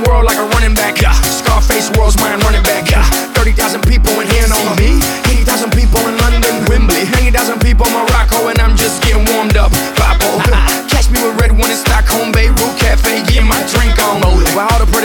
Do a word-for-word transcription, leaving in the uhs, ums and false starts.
world like a running back. Yeah. Scarface world's mine, running back. Yeah. thirty thousand people in here on me. eighty thousand people in London, Wembley. ninety thousand people in Morocco, and I'm just getting warmed up. Papo. Catch me with red one in Stockholm, Beirut Cafe, getting my drink on. Rolling. While